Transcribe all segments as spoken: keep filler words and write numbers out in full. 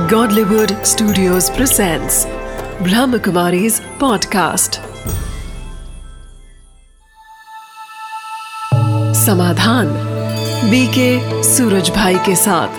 Godlywood Studios presents Brahmakumari's podcast. समाधान BK Suraj भाई के साथ।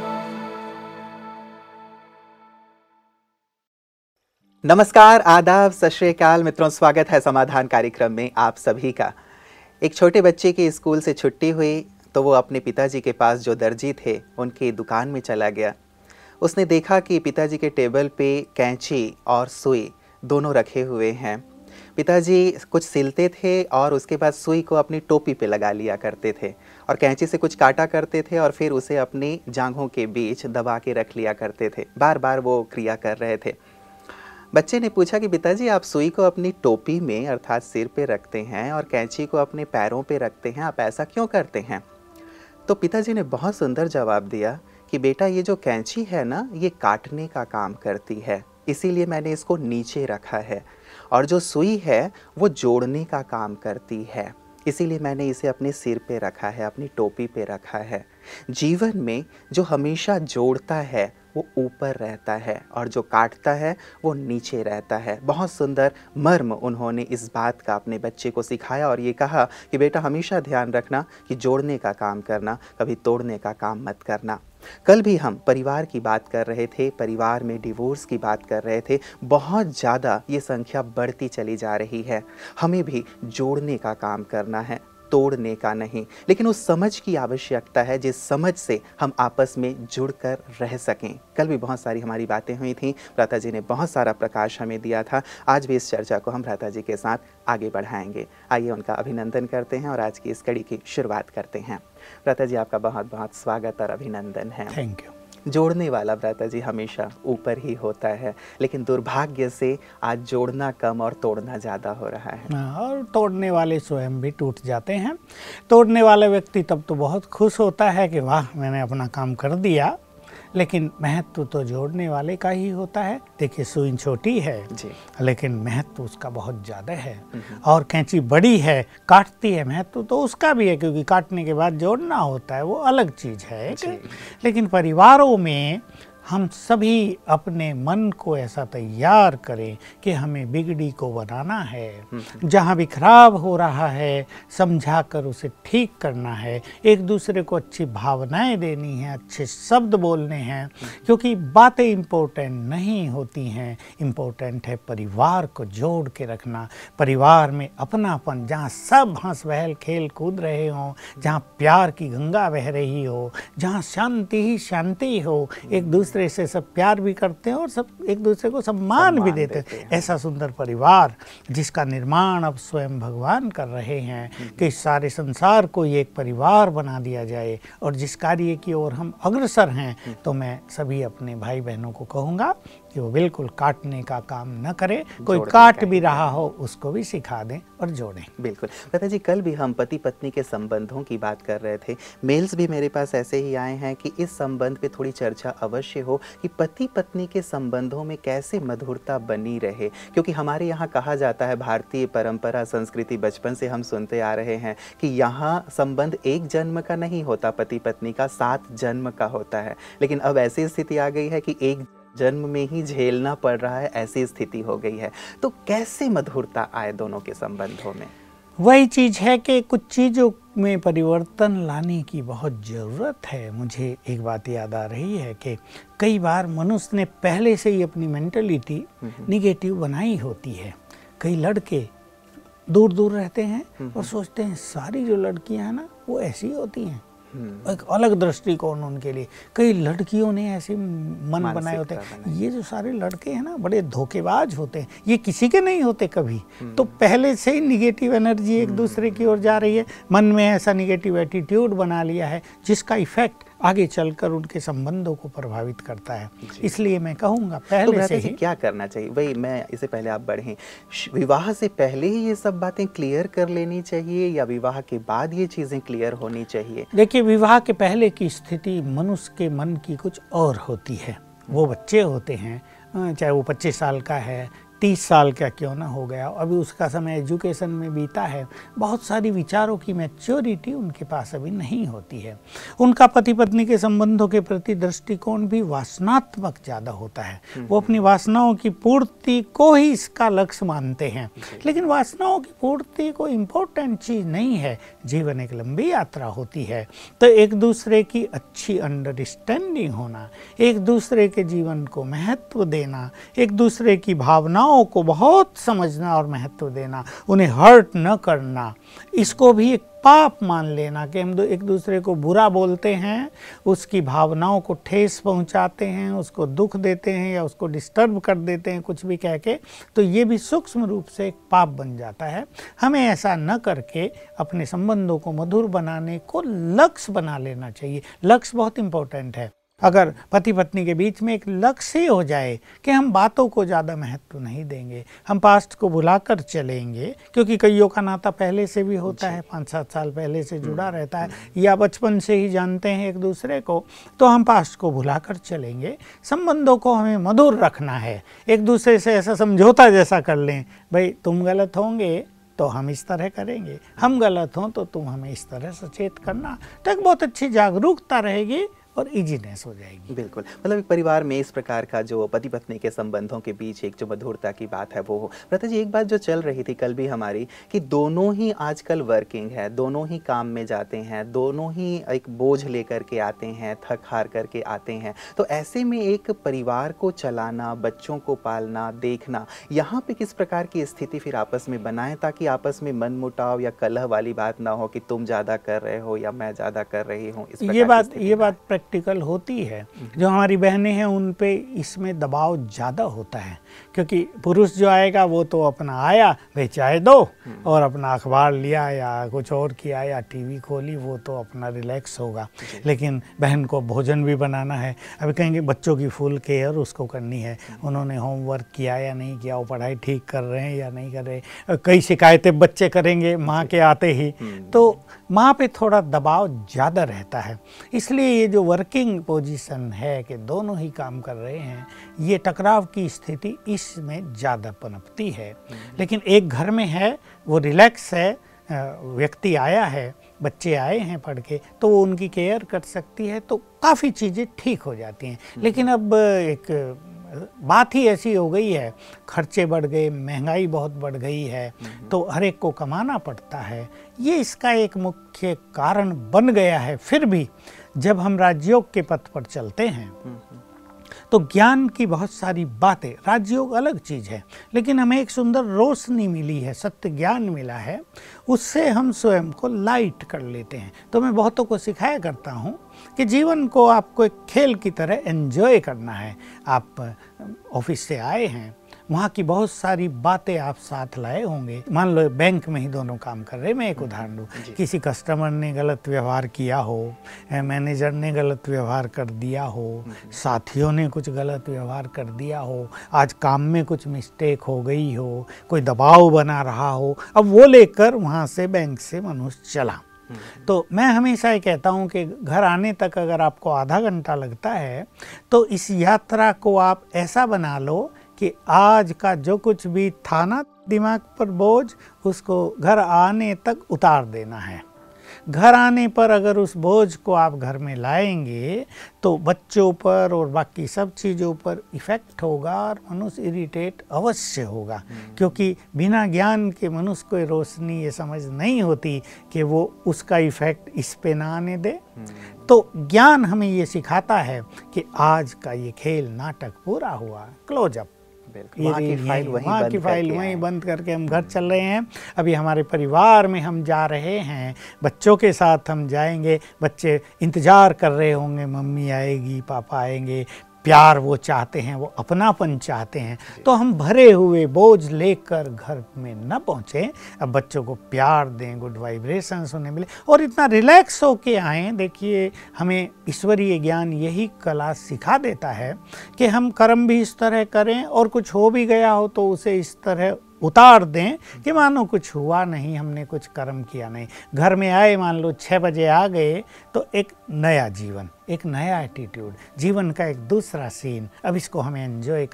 नमस्कार, आदाब, सत श्री अकाल मित्रों, स्वागत है समाधान कार्यक्रम में आप सभी का। एक छोटे बच्चे की स्कूल से छुट्टी हुई तो वो अपने पिताजी के पास जो दर्जी थे उनकी दुकान में चला गया। उसने देखा कि पिताजी के टेबल पे कैंची और सुई दोनों रखे हुए हैं। पिताजी कुछ सिलते थे और उसके बाद सुई को अपनी टोपी पे लगा लिया करते थे और कैंची से कुछ काटा करते थे और फिर उसे अपनी जांघों के बीच दबा के रख लिया करते थे। बार बार वो क्रिया कर रहे थे। बच्चे ने पूछा कि पिताजी, आप सुई को अपनी टोपी में अर्थात सिर पे रखते हैं और कैंची को अपने पैरों पे रखते हैं, आप ऐसा क्यों करते हैं? तो पिताजी ने बहुत सुंदर जवाब दिया कि बेटा, ये जो कैंची है ना, ये काटने का काम करती है, इसीलिए मैंने इसको नीचे रखा है, और जो सुई है वो जोड़ने का काम करती है, इसीलिए मैंने इसे अपने सिर पे रखा है, अपनी टोपी पे रखा है। जीवन में जो हमेशा जोड़ता है वो ऊपर रहता है और जो काटता है वो नीचे रहता है। बहुत सुंदर मर्म उन्होंने इस बात का अपने बच्चे को सिखाया और ये कहा कि बेटा, हमेशा ध्यान रखना कि जोड़ने का काम करना, कभी तोड़ने का काम मत करना। कल भी हम परिवार की बात कर रहे थे, परिवार में डिवोर्स की बात कर रहे थे। बहुत ज़्यादा ये संख्या बढ़ती चली जा रही है। हमें भी जोड़ने का काम करना है, तोड़ने का नहीं। लेकिन उस समझ की आवश्यकता है जिस समझ से हम आपस में जुड़कर रह सकें। कल भी बहुत सारी हमारी बातें हुई थीं, भ्राता जी ने बहुत सारा प्रकाश हमें दिया था। आज भी इस चर्चा को हम भ्राता जी के साथ आगे बढ़ाएंगे। आइए उनका अभिनंदन करते हैं और आज की इस कड़ी की शुरुआत करते हैं। भ्राता जी, आपका बहुत बहुत स्वागत और अभिनंदन है। Thank you. जोड़ने वाला भ्राता जी हमेशा ऊपर ही होता है, लेकिन दुर्भाग्य से आज जोड़ना कम और तोड़ना ज़्यादा हो रहा है। और तोड़ने वाले स्वयं भी टूट जाते हैं। तोड़ने वाला व्यक्ति तब तो बहुत खुश होता है कि वाह, मैंने अपना काम कर दिया, लेकिन महत्व तो जोड़ने वाले का ही होता है। देखिए, सुई छोटी है जी, लेकिन महत्व उसका बहुत ज़्यादा है। और कैंची बड़ी है, काटती है, महत्व तो उसका भी है, क्योंकि काटने के बाद जोड़ना होता है, वो अलग चीज़ है। लेकिन परिवारों में हम सभी अपने मन को ऐसा तैयार करें कि हमें बिगड़ी को बनाना है। जहाँ भी खराब हो रहा है समझा कर उसे ठीक करना है। एक दूसरे को अच्छी भावनाएं देनी है, अच्छे शब्द बोलने हैं, क्योंकि बातें इम्पोर्टेंट नहीं होती हैं। इम्पोर्टेंट है परिवार को जोड़ के रखना। परिवार में अपनापन, जहाँ सब हंस बहल खेल कूद रहे हों, जहाँ प्यार की गंगा बह रही हो, जहाँ शांति ही शांति हो, एक दूसरे से सब प्यार भी करते हैं और सब एक दूसरे को सम्मान भी देते हैं। हैं ऐसा सुंदर परिवार जिसका निर्माण अब स्वयं भगवान कर रहे हैं कि सारे संसार को ये एक परिवार बना दिया जाए। और जिस कार्य की ओर हम अग्रसर हैं, तो मैं सभी अपने भाई बहनों को कहूँगा कि वो बिल्कुल काटने का काम न करें। कोई काट भी रहा हो उसको भी सिखा दें और जोड़ें। बिल्कुल। भ्राता जी, कल भी हम पति पत्नी के संबंधों की बात कर रहे थे। मेल्स भी मेरे पास ऐसे ही आए हैं कि इस संबंध पे थोड़ी चर्चा अवश्य हो कि पति पत्नी के संबंधों में कैसे मधुरता बनी रहे। क्योंकि हमारे यहाँ कहा जाता है, भारतीय परंपरा संस्कृति बचपन से हम सुनते आ रहे हैं कि यहाँ संबंध एक जन्म का नहीं होता, पति पत्नी का सात जन्म का होता है। लेकिन अब ऐसी स्थिति आ गई है कि एक जन्म में ही झेलना पड़ रहा है, ऐसी स्थिति हो गई है। तो कैसे मधुरता आए दोनों के संबंधों में? वही चीज़ है कि कुछ चीज़ों में परिवर्तन लाने की बहुत ज़रूरत है। मुझे एक बात याद आ रही है कि कई बार मनुष्य ने पहले से ही अपनी मेंटलिटी निगेटिव बनाई होती है। कई लड़के दूर दूर रहते हैं और सोचते हैं सारी जो लड़कियां हैं ना वो ऐसी होती हैं। एक अलग दृष्टिकोण उनके लिए। कई लड़कियों ने ऐसे मन बनाए होते हैं, ये जो सारे लड़के हैं ना बड़े धोखेबाज होते हैं, ये किसी के नहीं होते कभी। तो पहले से ही निगेटिव एनर्जी एक दूसरे की ओर जा रही है, मन में ऐसा निगेटिव एटीट्यूड बना लिया है जिसका इफेक्ट आगे चलकर उनके संबंधों को प्रभावित करता है। इसलिए मैं कहूँगा पहले तो से ही क्या करना चाहिए। वही मैं इससे पहले आप बढ़ें, विवाह से पहले ही ये सब बातें क्लियर कर लेनी चाहिए या विवाह के बाद ये चीज़ें क्लियर होनी चाहिए? देखिए, विवाह के पहले की स्थिति मनुष्य के मन की कुछ और होती है। वो बच्चे होते हैं, चाहे वो पच्चीस साल का है तीस साल का क्यों ना हो गया, अभी उसका समय एजुकेशन में बीता है, बहुत सारी विचारों की मैच्योरिटी उनके पास अभी नहीं होती है। उनका पति पत्नी के संबंधों के प्रति दृष्टिकोण भी वासनात्मक ज़्यादा होता है, वो अपनी वासनाओं की पूर्ति को ही इसका लक्ष्य मानते हैं। लेकिन वासनाओं की पूर्ति को इम्पोर्टेंट चीज़ नहीं है, जीवन एक लंबी यात्रा होती है। तो एक दूसरे की अच्छी अंडरस्टैंडिंग होना, एक दूसरे के जीवन को महत्व देना, एक दूसरे की भावनाओं को बहुत समझना और महत्व देना, उन्हें हर्ट न करना, इसको भी एक पाप मान लेना कि हम एक दूसरे को बुरा बोलते हैं, उसकी भावनाओं को ठेस पहुंचाते हैं, उसको दुख देते हैं या उसको डिस्टर्ब कर देते हैं कुछ भी कह के, तो ये भी सूक्ष्म रूप से एक पाप बन जाता है। हमें ऐसा न करके अपने संबंधों को मधुर बनाने को लक्ष्य बना लेना चाहिए। लक्ष्य बहुत इम्पोर्टेंट है। अगर पति पत्नी के बीच में एक लक्ष्य ही हो जाए कि हम बातों को ज़्यादा महत्व नहीं देंगे, हम पास्ट को भुलाकर चलेंगे, क्योंकि कईयों का नाता पहले से भी होता है, पाँच सात साल पहले से जुड़ा रहता है या बचपन से ही जानते हैं एक दूसरे को, तो हम पास्ट को भुलाकर चलेंगे। संबंधों को हमें मधुर रखना है, एक दूसरे से ऐसा समझौता जैसा कर लें, भाई तुम गलत होंगे तो हम इस तरह करेंगे, हम गलत हों तो तुम हमें इस तरह सचेत करना, तो एक बहुत अच्छी जागरूकता रहेगी और इजीनेस हो जाएगी। बिल्कुल, मतलब एक परिवार में इस प्रकार का जो पति पत्नी के संबंधों के बीच एक जो मधुरता की बात है वो हो। प्रथा जी, एक बात जो चल रही थी कल भी हमारी, कि दोनों ही आजकल वर्किंग है, दोनों ही काम में जाते हैं, दोनों ही एक बोझ लेकर के आते हैं, थक हार करके आते हैं, तो ऐसे में एक परिवार को चलाना, बच्चों को पालना, देखना, यहाँ पे किस प्रकार की स्थिति फिर आपस में बनाएं ताकि आपस में मनमुटाव या कलह वाली बात ना हो कि तुम ज़्यादा कर रहे हो या मैं ज़्यादा कर रही हूँ। ये बात ये बात प्रैक्टिकल होती है। जो हमारी बहनें हैं उन पे इसमें दबाव ज़्यादा होता है, क्योंकि पुरुष जो आएगा वो तो अपना आया, भाई चाय दो, और अपना अखबार लिया या कुछ और किया या टीवी खोली, वो तो अपना रिलैक्स होगा। लेकिन बहन को भोजन भी बनाना है, अभी कहेंगे बच्चों की फुल केयर उसको करनी है, उन्होंने होमवर्क किया या नहीं किया, वो पढ़ाई ठीक कर रहे हैं या नहीं कर रहे, कई शिकायतें बच्चे करेंगे माँ के आते ही, तो माँ पे थोड़ा दबाव ज़्यादा रहता है। इसलिए ये जो वर्किंग पोजीशन है कि दोनों ही काम कर रहे हैं, ये टकराव की स्थिति इसमें ज़्यादा पनपती है। लेकिन एक घर में है, वो रिलैक्स है, व्यक्ति आया है, बच्चे आए हैं पढ़ के, तो वो उनकी केयर कर सकती है, तो काफ़ी चीज़ें ठीक हो जाती हैं। लेकिन अब एक बात ही ऐसी हो गई है, खर्चे बढ़ गए, महंगाई बहुत बढ़ गई है, तो हर एक को कमाना पड़ता है, ये इसका एक मुख्य कारण बन गया है। फिर भी जब हम राजयोग के पथ पर चलते हैं तो ज्ञान की बहुत सारी बातें, राजयोग अलग चीज़ है, लेकिन हमें एक सुंदर रोशनी मिली है, सत्य ज्ञान मिला है, उससे हम स्वयं को लाइट कर लेते हैं। तो मैं बहुतों को सिखाया करता हूँ कि जीवन को आपको एक खेल की तरह एंजॉय करना है। आप ऑफिस से आए हैं, वहाँ की बहुत सारी बातें आप साथ लाए होंगे, मान लो बैंक में ही दोनों काम कर रहे, मैं एक उदाहरण दूँ, किसी कस्टमर ने गलत व्यवहार किया हो, मैनेजर ने गलत व्यवहार कर दिया हो, साथियों ने कुछ गलत व्यवहार कर दिया हो, आज काम में कुछ मिस्टेक हो गई हो, कोई दबाव बना रहा हो, अब वो लेकर वहाँ से बैंक से मनुष्य चला। तो मैं हमेशा ये कहता हूँ कि घर आने तक अगर आपको आधा घंटा लगता है तो इस यात्रा को आप ऐसा बना लो कि आज का जो कुछ भी था ना दिमाग पर बोझ, उसको घर आने तक उतार देना है। घर आने पर अगर उस बोझ को आप घर में लाएंगे तो बच्चों पर और बाकी सब चीज़ों पर इफ़ेक्ट होगा और मनुष्य इरिटेट अवश्य होगा, क्योंकि बिना ज्ञान के मनुष्य को रोशनी ये समझ नहीं होती कि वो उसका इफ़ेक्ट इस पे ना आने दे। तो ज्ञान हमें ये सिखाता है कि आज का ये खेल नाटक पूरा हुआ, क्लोज अप, वहाँ की फाइल वहीं वहाँ की फाइल वहीं बंद करके हम घर चल रहे हैं। अभी हमारे परिवार में हम जा रहे हैं, बच्चों के साथ हम जाएंगे, बच्चे इंतज़ार कर रहे होंगे, मम्मी आएगी, पापा आएंगे, प्यार वो चाहते हैं, वो अपनापन चाहते हैं, तो हम भरे हुए बोझ लेकर घर में न पहुँचें। अब बच्चों को प्यार दें, गुड वाइब्रेशंस उन्हें मिले और इतना रिलैक्स होके आएँ। देखिए, हमें ईश्वरीय ज्ञान यही कला सिखा देता है कि हम कर्म भी इस तरह करें और कुछ हो भी गया हो तो उसे इस तरह उतार दें कि मानो कुछ हुआ नहीं, हमने कुछ कर्म किया नहीं। घर में आए, मान लो छः बजे आ गए, तो एक नया जीवन, एक नया एटीट्यूड, जीवन का एक दूसरा सीन, अब इसको हमें एंजॉय करना।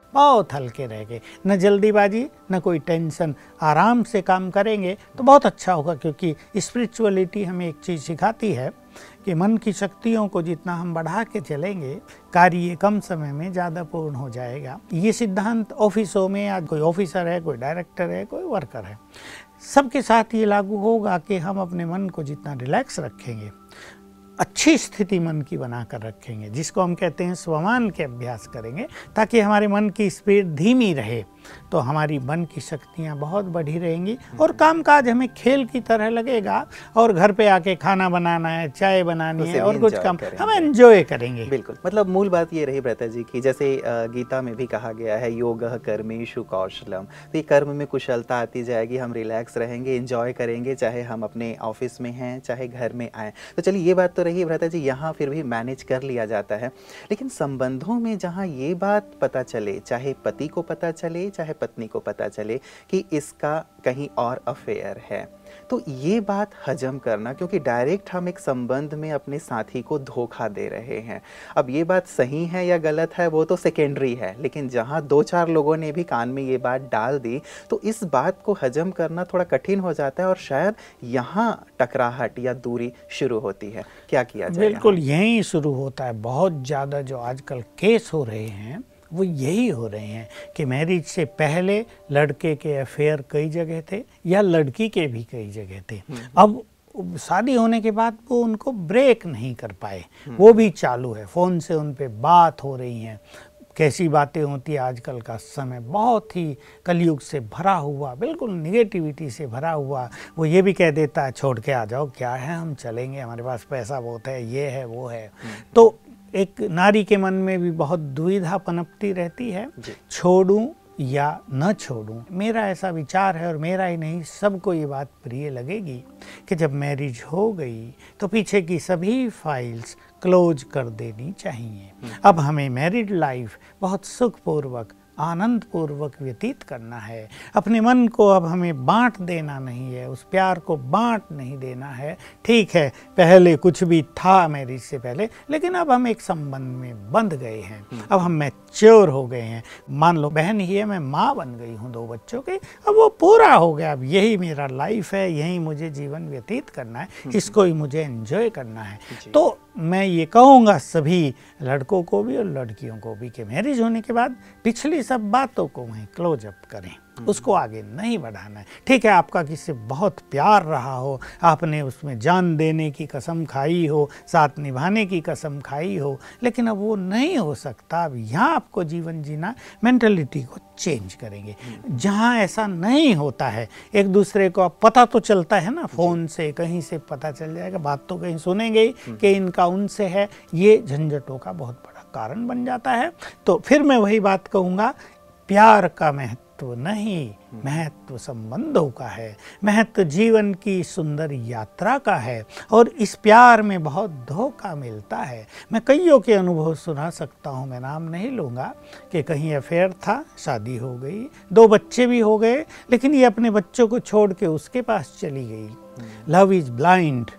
बहुत हल्के रह गए, न जल्दीबाजी न कोई टेंशन, आराम से काम करेंगे तो बहुत अच्छा होगा। क्योंकि स्पिरिचुअलिटी हमें एक चीज़ सिखाती है कि मन की शक्तियों को जितना हम बढ़ा के चलेंगे, कार्य कम समय में ज़्यादा पूर्ण हो जाएगा। ये सिद्धांत ऑफिसों में, आज कोई ऑफिसर है, कोई डायरेक्टर है, कोई वर्कर है, सबके साथ ये लागू होगा कि हम अपने मन को जितना रिलैक्स रखेंगे, अच्छी स्थिति मन की बनाकर रखेंगे, जिसको हम कहते हैं स्वमान के अभ्यास करेंगे, ताकि हमारे मन की स्पीड धीमी रहे, तो हमारी मन की शक्तियाँ बहुत बढ़ी रहेंगी और कामकाज हमें खेल की तरह लगेगा। और घर पे आके खाना बनाना है, चाय बनानी है और कुछ काम हम एंजॉय करेंगे। बिल्कुल, मतलब मूल बात ये रही भ्राता जी की, जैसे गीता में भी कहा गया है योगः कर्मेषु कौशलम, तो ये कर्म में कुशलता आती जाएगी, हम रिलैक्स रहेंगे, एंजॉय करेंगे, चाहे हम अपने ऑफिस में हैं चाहे घर में आए। तो चलिए ये बात तो रही भ्राता जी, यहाँ फिर भी मैनेज कर लिया जाता है। लेकिन संबंधों में जहाँ ये बात पता चले, चाहे पति को पता चले चाहे पत्नी को पता चले कि इसका कहीं और अफेयर है, तो ये बात हजम करना, क्योंकि डायरेक्ट हम एक संबंध में अपने साथी को धोखा दे रहे हैं। अब ये बात सही है या गलत है वो तो सेकेंडरी है, लेकिन जहाँ दो चार लोगों ने भी कान में ये बात डाल दी तो इस बात को हजम करना थोड़ा कठिन हो जाता है और शायद यहाँ टकराहट या दूरी शुरू होती है। क्या किया जाए? बिल्कुल यहीं शुरू होता है। बहुत ज़्यादा जो आजकल केस हो रहे हैं वो यही हो रहे हैं कि मैरिज से पहले लड़के के अफेयर कई जगह थे या लड़की के भी कई जगह थे। अब शादी होने के बाद वो उनको ब्रेक नहीं कर पाए, वो भी चालू है, फ़ोन से उन पे बात हो रही हैं। कैसी बातें होती है, आजकल का समय बहुत ही कलयुग से भरा हुआ, बिल्कुल निगेटिविटी से भरा हुआ। वो ये भी कह देता है छोड़ के आ जाओ, क्या है, हम चलेंगे, हमारे पास पैसा बहुत है, ये है वो है। तो एक नारी के मन में भी बहुत दुविधा पनपती रहती है, छोड़ूं या न छोड़ूं। मेरा ऐसा विचार है और मेरा ही नहीं, सबको ये बात प्रिय लगेगी कि जब मैरिज हो गई तो पीछे की सभी फाइल्स क्लोज कर देनी चाहिए। अब हमें मैरिड लाइफ बहुत सुखपूर्वक आनंद पूर्वक व्यतीत करना है। अपने मन को अब हमें बांट देना नहीं है, उस प्यार को बांट नहीं देना है। ठीक है, पहले कुछ भी था मैरिज से पहले, लेकिन अब हम एक संबंध में बंध गए हैं, अब हम मैच्योर हो गए हैं। मान लो बहन ही है, मैं माँ बन गई हूँ दो बच्चों के, अब वो पूरा हो गया, अब यही मेरा लाइफ है, यही मुझे जीवन व्यतीत करना है, इसको ही मुझे एंजॉय करना है। तो मैं ये कहूँगा सभी लड़कों को भी और लड़कियों को भी कि मैरिज होने के बाद पिछली सब बातों को वहीं क्लोज अप करें, उसको आगे नहीं बढ़ाना है। ठीक है, आपका किससे बहुत प्यार रहा हो, आपने उसमें जान देने की कसम खाई हो, साथ निभाने की कसम खाई हो, लेकिन अब वो नहीं हो सकता। अब यहाँ आपको जीवन जीना, मेंटलिटी को चेंज करेंगे। जहाँ ऐसा नहीं होता है, एक दूसरे को अब पता तो चलता है ना, फ़ोन से कहीं से पता चल जाएगा, बात तो कहीं सुनेंगे ही कि इनका उनसे है, ये झंझटों का बहुत बड़ा कारण बन जाता है। तो फिर मैं वही बात कहूँगा, प्यार का महत्व तो नहीं, महत्व संबंधों का है, महत्व जीवन की सुंदर यात्रा का है, और इस प्यार में बहुत धोखा मिलता है। मैं कईयों के अनुभव सुना सकता हूँ, मैं नाम नहीं लूँगा, कि कहीं अफेयर था, शादी हो गई, दो बच्चे भी हो गए, लेकिन ये अपने बच्चों को छोड़ के उसके पास चली गई। लव इज़ ब्लाइंड,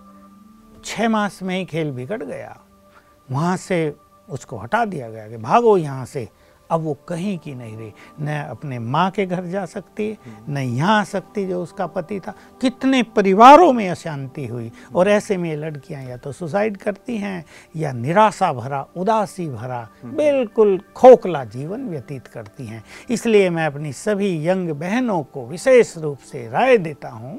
छः मास में ही खेल बिगड़ गया, वहाँ से उसको हटा दिया गया कि भागो यहाँ से। अब वो कहीं की नहीं रही, न अपने माँ के घर जा सकती, न यहाँ आ सकती जो उसका पति था। कितने परिवारों में अशांति हुई, और ऐसे में लड़कियाँ या तो सुसाइड करती हैं या निराशा भरा, उदासी भरा, बिल्कुल खोखला जीवन व्यतीत करती हैं। इसलिए मैं अपनी सभी यंग बहनों को विशेष रूप से राय देता हूँ,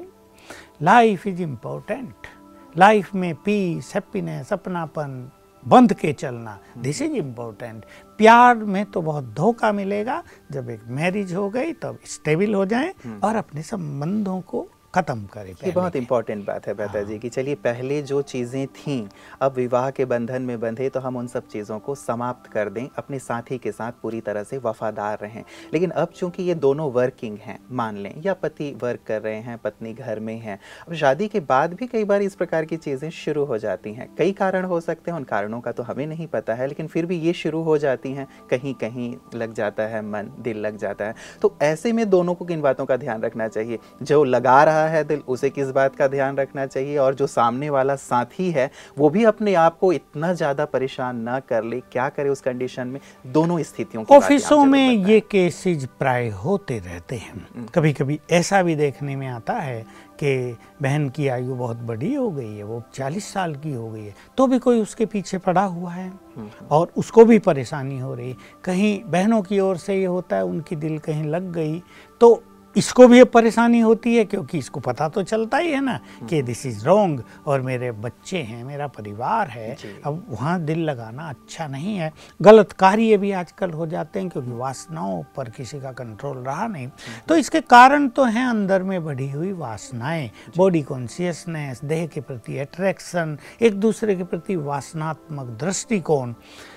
लाइफ इज इम्पोर्टेंट। लाइफ में पीस, हैप्पीनेस, अपनापन, बंध के चलना, दिस इज इम्पोर्टेंट। प्यार में तो बहुत धोखा मिलेगा, जब एक मैरिज हो गई तब स्टेबल हो जाएं और अपने संबंधों को खत्म करें। ये बहुत इंपॉर्टेंट बात है भ्राता जी की। चलिए, पहले जो चीज़ें थीं, अब विवाह के बंधन में बंधे तो हम उन सब चीज़ों को समाप्त कर दें, अपने साथी के साथ पूरी तरह से वफादार रहें। लेकिन अब चूंकि ये दोनों वर्किंग हैं, मान लें, या पति वर्क कर रहे हैं, पत्नी घर में है, अब शादी के बाद भी कई बार इस प्रकार की चीज़ें शुरू हो जाती हैं। कई कारण हो सकते हैं, उन कारणों का तो हमें नहीं पता है, लेकिन फिर भी ये शुरू हो जाती हैं, कहीं कहीं लग जाता है मन, दिल लग जाता है। तो ऐसे में दोनों को किन बातों का ध्यान रखना चाहिए? जो लगा रहा रहा है दिल, उसे किस बात का ध्यान रखना चाहिए, और जो सामने वाला साथी है वो भी अपने आप को इतना ज़्यादा परेशान ना कर ले, क्या करे उस कंडीशन में, दोनों स्थितियों की ऑफिसों में ये केसेज प्राय होते रहते हैं। कभी कभी ऐसा भी देखने में आता है कि बहन की आयु बहुत बड़ी हो गई है, वो चालीस साल की हो गई है, तो भी कोई उसके पीछे पड़ा हुआ है और उसको भी परेशानी हो रही। कहीं बहनों की ओर से ये होता है, उनकी दिल कहीं लग गई तो इसको भी परेशानी होती है, क्योंकि इसको पता तो चलता ही है ना कि दिस इज़ रॉन्ग और मेरे बच्चे हैं, मेरा परिवार है, अब वहाँ दिल लगाना अच्छा नहीं है। गलत कार्य भी आजकल हो जाते हैं क्योंकि वासनाओं पर किसी का कंट्रोल रहा नहीं। तो इसके कारण तो हैं अंदर में बढ़ी हुई वासनाएं, बॉडी कॉन्शियसनेस, देह के प्रति अट्रैक्शन, एक दूसरे के प्रति वासनात्मक दृष्टिकोण।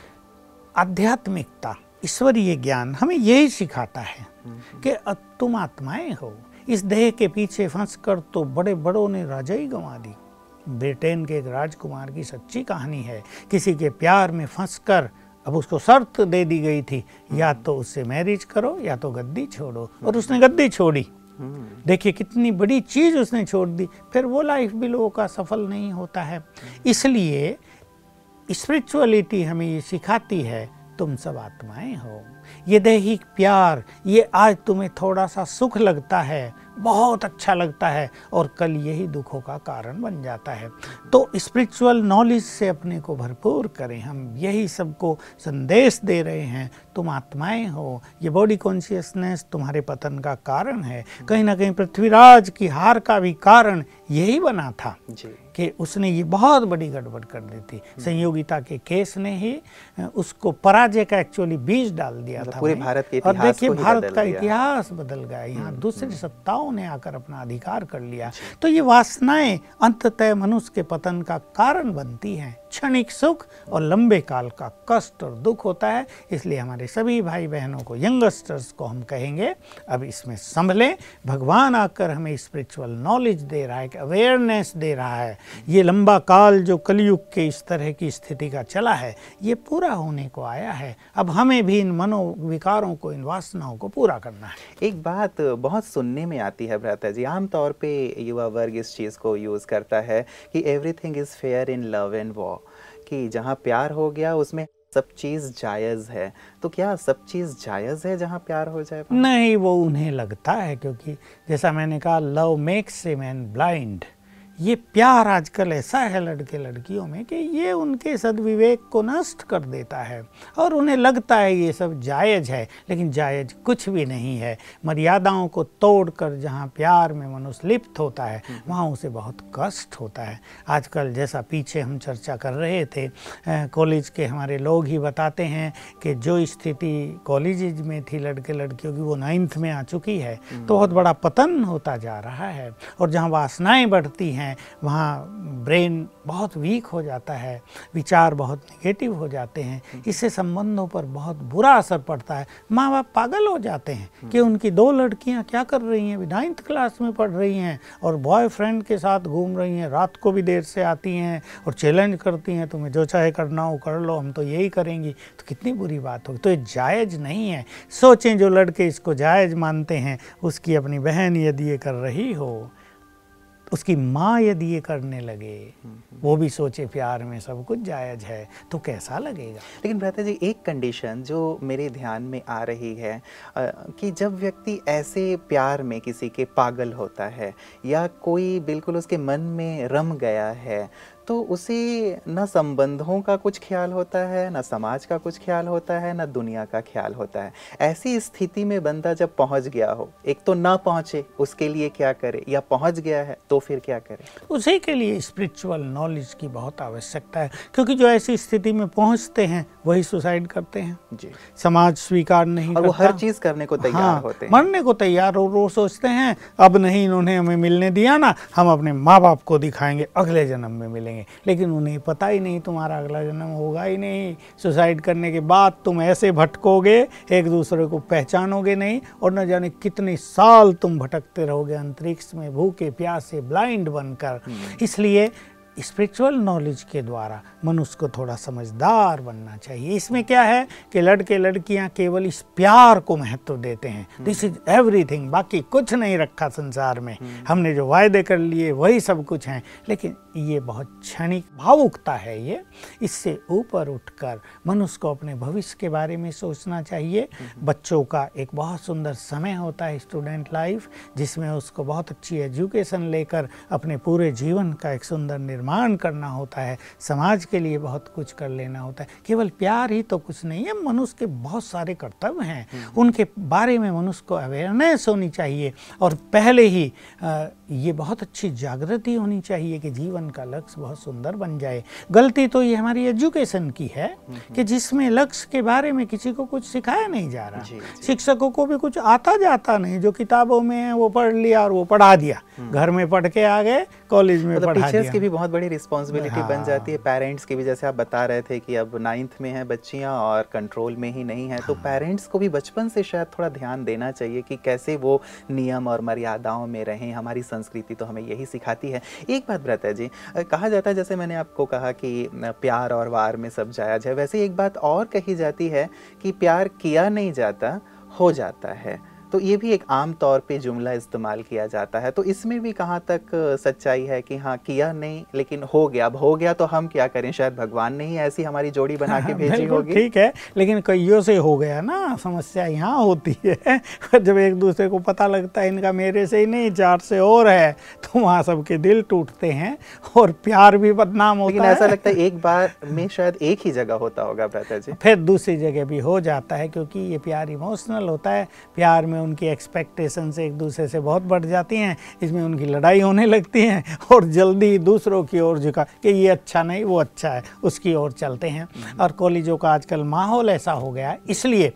आध्यात्मिकता, ईश्वरीय ज्ञान हमें यही सिखाता है कि तुम आत्माएं हो, इस देह के पीछे फंसकर तो बड़े बड़ों ने राजाई गंवा दी। ब्रिटेन के एक राजकुमार की सच्ची कहानी है। किसी के प्यार में फंसकर अब उसको शर्त दे दी गई थी, या तो उससे मैरिज करो या तो गद्दी छोड़ो, और उसने गद्दी छोड़ी। देखिए कितनी बड़ी चीज उसने छोड़ दी, फिर वो लाइफ भी लोगों का सफल नहीं होता है। इसलिए स्पिरिचुअलिटी हमें ये सिखाती है तुम सब आत्माएं हो। ये दैहिक प्यार, ये आज तुम्हें थोड़ा सा सुख लगता है, बहुत अच्छा लगता है, और कल यही दुखों का कारण बन जाता है। तो स्पिरिचुअल नॉलेज से अपने को भरपूर करें। हम यही सबको संदेश दे रहे हैं, तुम आत्माएं हो। ये बॉडी कॉन्शियसनेस तुम्हारे पतन का कारण है। कहीं ना कहीं पृथ्वीराज की हार का भी कारण यही बना था जी। कि उसने ये बहुत बड़ी गड़बड़ कर दी थी। संयोगिता के केस ने ही उसको पराजय का एक्चुअली बीज डाल दिया था पूरे भारत के और इतिहास देखिए को ही भारत बदल का दिया। इतिहास बदल गया। यहाँ दूसरी सत्ताओं ने आकर अपना अधिकार कर लिया। तो ये वासनाएं अंततः मनुष्य के पतन का कारण बनती हैं। क्षणिक सुख और लंबे काल का कष्ट और दुख होता है। इसलिए हमारे सभी भाई बहनों को, यंगस्टर्स को हम कहेंगे अब इसमें संभलें। भगवान आकर हमें स्पिरिचुअल नॉलेज दे रहा है, अवेयरनेस दे रहा है। ये लंबा काल जो कलयुग के इस तरह की स्थिति का चला है, ये पूरा होने को आया है। अब हमें भी इन मनोविकारों को, इन वासनाओं को पूरा करना है। एक बात बहुत सुनने में आती है भ्राता जी, आमतौर पे युवा वर्ग इस चीज़ को यूज़ करता है कि everything is fair in love and war, कि जहाँ प्यार हो गया उसमें सब चीज़ जायज़ है। तो क्या सब चीज़ जायज़ है जहाँ प्यार हो जाए? नहीं, वो उन्हें लगता है, क्योंकि जैसा मैंने कहा, love makes a man blind. ये प्यार आजकल ऐसा है लड़के लड़कियों में कि ये उनके सद्विवेक को नष्ट कर देता है और उन्हें लगता है ये सब जायज़ है, लेकिन जायज़ कुछ भी नहीं है। मर्यादाओं को तोड़कर जहाँ प्यार में मनुष्य लिप्त होता है, वहाँ उसे बहुत कष्ट होता है। आजकल जैसा पीछे हम चर्चा कर रहे थे, कॉलेज के हमारे लोग ही बताते हैं कि जो स्थिति कॉलेज में थी लड़के लड़कियों की, वो नाइन्थ में आ चुकी है। तो बहुत बड़ा पतन होता जा रहा है। और जहाँ वासनाएँ बढ़ती हैं, वहाँ ब्रेन बहुत वीक हो जाता है, विचार बहुत नेगेटिव हो जाते हैं। इससे संबंधों पर बहुत बुरा असर पड़ता है। माँ बाप पागल हो जाते हैं कि उनकी दो लड़कियाँ क्या कर रही हैं, अभी नाइन्थ क्लास में पढ़ रही हैं और बॉयफ्रेंड के साथ घूम रही हैं, रात को भी देर से आती हैं और चैलेंज करती हैं, तुम्हें जो चाहे करना हो कर लो, हम तो यही करेंगी। तो कितनी बुरी बात होगी। तो ये जायज़ नहीं है। सोचें, जो लड़के इसको जायज़ मानते हैं, उसकी अपनी बहन यदि ये कर रही हो, उसकी माँ यदि ये करने लगे, वो भी सोचे प्यार में सब कुछ जायज़ है, तो कैसा लगेगा। लेकिन भ्राता जी, एक कंडीशन जो मेरे ध्यान में आ रही है कि जब व्यक्ति ऐसे प्यार में किसी के पागल होता है या कोई बिल्कुल उसके मन में रम गया है, तो उसे न संबंधों का कुछ ख्याल होता है, न समाज का कुछ ख्याल होता है, न दुनिया का ख्याल होता है। ऐसी स्थिति में बंदा जब पहुंच गया हो, एक तो ना पहुंचे उसके लिए क्या करे, या पहुंच गया है तो फिर क्या करे? उसी के लिए स्पिरिचुअल नॉलेज की बहुत आवश्यकता है, क्योंकि जो ऐसी स्थिति में पहुंचते हैं वही सुसाइड करते हैं जी। समाज स्वीकार नहीं और करता, वो हर चीज करने को तैयार हाँ, होते हैं, मरने को तैयार हो। वो सोचते हैं अब नहीं इन्होंने हमें मिलने दिया ना, हम अपने माँ बाप को दिखाएंगे, अगले जन्म में मिलेंगे। लेकिन उन्हें पता ही नहीं तुम्हारा अगला जन्म होगा ही नहीं। सुसाइड करने के बाद तुम ऐसे भटकोगे, एक दूसरे को पहचानोगे नहीं, और न जाने कितने साल तुम भटकते रहोगे अंतरिक्ष में, भूखे प्यासे ब्लाइंड बनकर। इसलिए स्पिरिचुअल नॉलेज के द्वारा मनुष्य को थोड़ा समझदार बनना चाहिए। इसमें क्या है कि लड़के लड़कियां केवल इस प्यार को महत्व देते हैं, दिस इज एवरीथिंग, बाकी कुछ नहीं रखा संसार में, हमने जो वायदे कर लिए वही सब कुछ हैं। लेकिन ये बहुत क्षणिक भावुकता है। ये इससे ऊपर उठकर मनुष्य को अपने भविष्य के बारे में सोचना चाहिए। बच्चों का एक बहुत सुंदर समय होता है स्टूडेंट लाइफ, जिसमें उसको बहुत अच्छी एजुकेशन लेकर अपने पूरे जीवन का एक सुंदर निर्माण करना होता है, समाज के लिए बहुत कुछ कर लेना होता है। केवल प्यार ही तो कुछ नहीं है, मनुष्य के बहुत सारे कर्तव्य हैं, उनके बारे में मनुष्य को अवेयरनेस होनी चाहिए और पहले ही आ, ये बहुत अच्छी जागृति होनी चाहिए कि जीवन का लक्ष्य बहुत सुंदर बन जाए। गलती तो ये हमारी एजुकेशन की है कि जिसमें लक्ष्य के बारे में किसी को कुछ सिखाया नहीं जा रहा, जी, जी। शिक्षकों को भी कुछ आता जाता नहीं, जो किताबों में है वो पढ़ लिया और वो पढ़ा दिया, घर में पढ़ के आ गए, कॉलेज में मतलब पढ़ा दिया। टीचर्स की भी बहुत बड़ी रिस्पॉन्सिबिलिटी हाँ। बन जाती है, पेरेंट्स की भी। जैसे आप बता रहे थे कि अब नाइन्थ में हैं बच्चियां और कंट्रोल में ही नहीं है, हाँ। तो पेरेंट्स को भी बचपन से शायद थोड़ा ध्यान देना चाहिए कि कैसे वो नियम और मर्यादाओं में रहें। हमारी संस्कृति तो हमें यही सिखाती है। एक बात ब्रता जी, कहा जाता है, जैसे मैंने आपको कहा कि प्यार और वार में सब जायज है, वैसे एक बात और कही जाती है कि प्यार किया नहीं जाता, हो जाता है। तो ये भी एक आम तौर पे जुमला इस्तेमाल किया जाता है। तो इसमें भी कहाँ तक सच्चाई है कि हाँ किया नहीं लेकिन हो गया, अब हो गया तो हम क्या करें, शायद भगवान ने ही ऐसी हमारी जोड़ी बना के भेजी होगी। ठीक है, लेकिन कईयों से हो गया ना, समस्या यहाँ होती है जब एक दूसरे को पता लगता है इनका मेरे से ही नहीं चार से और है, तो वहाँ सबके दिल टूटते हैं और प्यार भी बदनाम होता है। लेकिन ऐसा लगता है एक बार में शायद एक ही जगह होता होगा ब्रता जी, फिर दूसरी जगह भी हो जाता है, क्योंकि ये प्यार इमोशनल होता है। प्यार में उनकी एक्सपेक्टेशंस एक दूसरे से बहुत बढ़ जाती हैं, इसमें उनकी लड़ाई होने लगती है और जल्दी दूसरों की ओर झुका कि ये अच्छा नहीं वो अच्छा है, उसकी ओर चलते हैं। और कॉलेजों का आजकल माहौल ऐसा हो गया है, इसलिए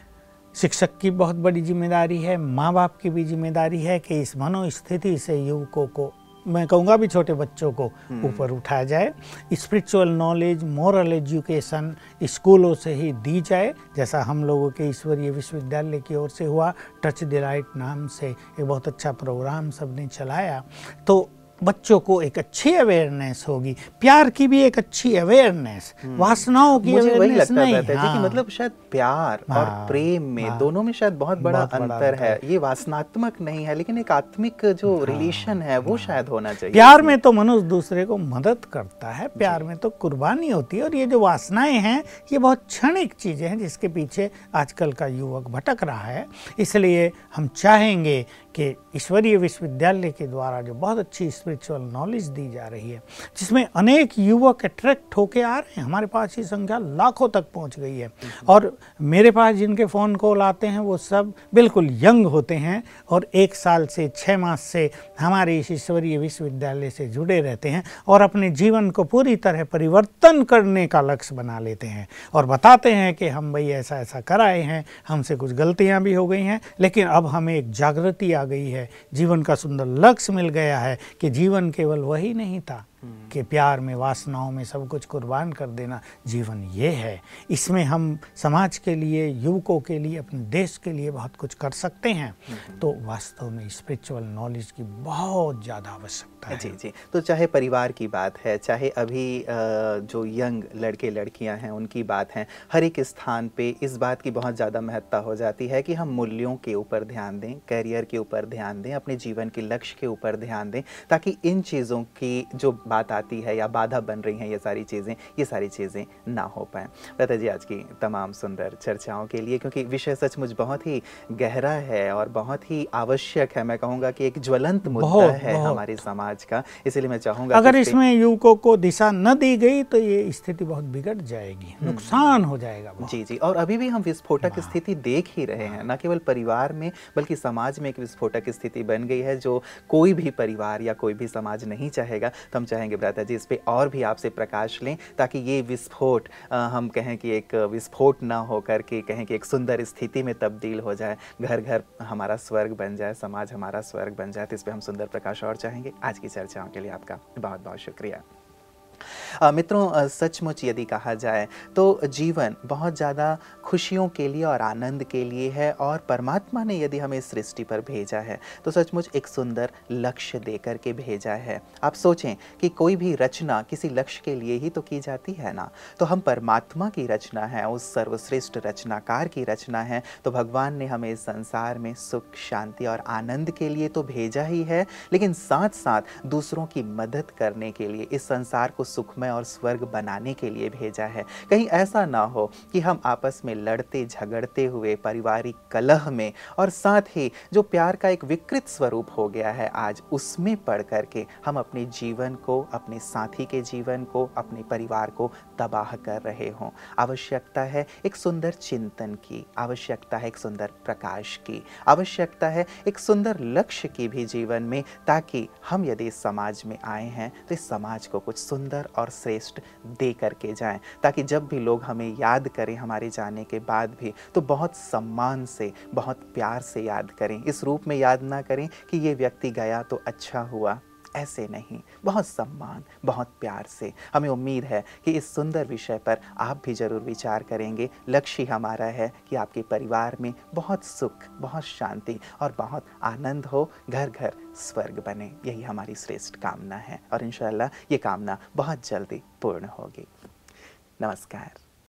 शिक्षक की बहुत बड़ी जिम्मेदारी है, माँ बाप की भी जिम्मेदारी है कि इस मनोस्थिति से युवकों को, मैं कहूँगा भी छोटे बच्चों को ऊपर उठाया जाए। स्पिरिचुअल नॉलेज, मोरल एजुकेशन स्कूलों से ही दी जाए, जैसा हम लोगों के ईश्वरीय विश्वविद्यालय की ओर से हुआ। टच द लाइट नाम से एक बहुत अच्छा प्रोग्राम सबने चलाया, तो बच्चों को एक अच्छी अवेयरनेस होगी, प्यार की भी एक अच्छी अवेयरनेस, वासनाओं की मुझे वही अवेयरनेस लगता नहीं। है हाँ। कि मतलब शायद प्यार हाँ, और प्रेम में हाँ, दोनों में शायद बहुत बड़ा बहुत बड़ा अंतर है। अंतर। ये वासनात्मक नहीं है, लेकिन एक आत्मिक जो हाँ, रिलेशन है वो शायद होना चाहिए। प्यार में तो मनुष्य दूसरे को मदद करता है, प्यार में तो कुर्बानी होती है। और ये जो वासनाएं हैं ये बहुत क्षणिक चीजें हैं जिसके पीछे आजकल का युवक भटक रहा है। इसलिए हम चाहेंगे कि ईश्वरीय विश्वविद्यालय के द्वारा जो बहुत अच्छी स्पिरिचुअल नॉलेज दी जा रही है, जिसमें अनेक युवक अट्रैक्ट होके आ रहे हैं, हमारे पास ये संख्या लाखों तक पहुंच गई है। और मेरे पास जिनके फ़ोन कॉल आते हैं वो सब बिल्कुल यंग होते हैं और एक साल से छः मास से हमारे इस ईश्वरीय विश्वविद्यालय से जुड़े रहते हैं और अपने जीवन को पूरी तरह परिवर्तन करने का लक्ष्य बना लेते हैं और बताते हैं कि हम भाई ऐसा ऐसा कराए हैं, हमसे कुछ गलतियाँ भी हो गई हैं, लेकिन अब हमें एक जागृति आ गई है, जीवन का सुंदर लक्ष्य मिल गया है कि जीवन केवल वही नहीं था कि प्यार में, वासनाओं में सब कुछ कुर्बान कर देना। जीवन ये है, इसमें हम समाज के लिए, युवकों के लिए, अपने देश के लिए बहुत कुछ कर सकते हैं। तो वास्तव में स्पिरिचुअल नॉलेज की बहुत ज़्यादा आवश्यकता है। जी जी। तो चाहे परिवार की बात है, चाहे अभी जो यंग लड़के लड़कियां हैं उनकी बात है, हर एक स्थान पे इस बात की बहुत ज़्यादा महत्ता हो जाती है कि हम मूल्यों के ऊपर ध्यान दें, करियर के ऊपर ध्यान दें, अपने जीवन के लक्ष्य के ऊपर ध्यान दें, ताकि इन चीज़ों की जो बात आती है या बाधा बन रही हैं, ये सारी चीज़ें ये सारी चीज़ें ना हो पाएँ। ब्रता जी, आज की तमाम सुंदर चर्चाओं के लिए, क्योंकि विषय सचमुच बहुत ही गहरा है और बहुत ही आवश्यक है, मैं कहूँगा कि एक ज्वलंत मुद्दा है हमारे समाज का, इसलिए मैं चाहूँगा अगर इसमें युवकों को दिशा न दी गई तो ये स्थिति बहुत बिगड़ जाएगी, नुकसान हो जाएगा बहुत। जी जी। और अभी भी हम विस्फोटक स्थिति देख ही रहे हैं, न केवल परिवार में बल्कि समाज में एक विस्फोटक स्थिति बन गई है जो कोई भी परिवार या कोई भी समाज नहीं चाहेगा। तो हम चाहेंगे ब्रता जी इस पे और भी आपसे प्रकाश लें, ताकि ये विस्फोट हम कहें कि एक विस्फोट ना होकर के कहें कि एक सुंदर स्थिति में तब्दील हो जाए, घर घर हमारा स्वर्ग बन जाए, समाज हमारा स्वर्ग बन जाए। तो इस पे हम सुंदर प्रकाश और चाहेंगे। आज की चर्चाओं के लिए आपका बहुत बहुत शुक्रिया। अ, मित्रों, अ, सचमुच यदि कहा जाए तो जीवन बहुत ज़्यादा खुशियों के लिए और आनंद के लिए है, और परमात्मा ने यदि हमें इस सृष्टि पर भेजा है तो सचमुच एक सुंदर लक्ष्य दे कर के भेजा है। आप सोचें कि कोई भी रचना किसी लक्ष्य के लिए ही तो की जाती है ना, तो हम परमात्मा की रचना है, उस सर्वश्रेष्ठ रचनाकार की रचना है। तो भगवान ने हमें इस संसार में सुख, शांति और आनंद के लिए तो भेजा ही है, लेकिन साथ साथ दूसरों की मदद करने के लिए, इस संसार को सुखमय और स्वर्ग बनाने के लिए भेजा है। कहीं ऐसा ना हो कि हम आपस में लड़ते झगड़ते हुए, पारिवारिक कलह में, और साथ ही जो प्यार का एक विकृत स्वरूप हो गया है आज, उसमें पड़ करके हम अपने जीवन को, अपने साथी के जीवन को, अपने परिवार को तबाह कर रहे हों। आवश्यकता है एक सुंदर चिंतन की, आवश्यकता है एक सुंदर प्रकाश की, आवश्यकता है एक सुंदर लक्ष्य की भी जीवन में, ताकि हम यदि इस समाज में आए हैं तो इस समाज को कुछ सुंदर और श्रेष्ठ दे करके जाएं, ताकि जब भी लोग हमें याद करें हमारे जाने के बाद भी, तो बहुत सम्मान से, बहुत प्यार से याद करें। इस रूप में याद ना करें कि ये व्यक्ति गया तो अच्छा हुआ, ऐसे नहीं, बहुत सम्मान, बहुत प्यार से। हमें उम्मीद है कि इस सुंदर विषय पर आप भी ज़रूर विचार करेंगे। लक्ष्य हमारा है कि आपके परिवार में बहुत सुख, बहुत शांति और बहुत आनंद हो, घर घर स्वर्ग बने। यही हमारी श्रेष्ठ कामना है, और इंशाअल्लाह ये कामना बहुत जल्दी पूर्ण होगी। नमस्कार।